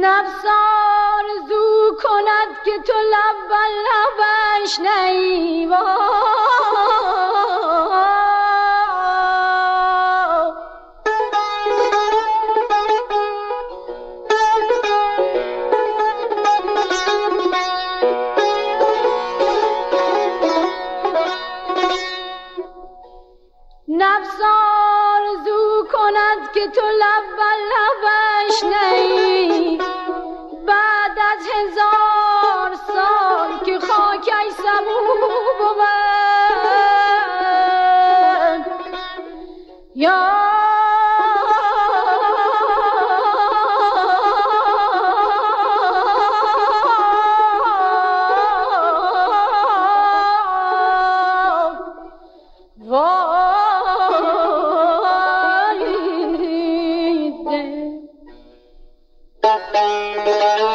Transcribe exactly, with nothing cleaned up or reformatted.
نفس آرزو کند که تو لب بر لبش نهی. نفس آرزو کند که تو لب بر لبش نهی، بعد از هزار سال که خاکش سبو بود. یا Thank you.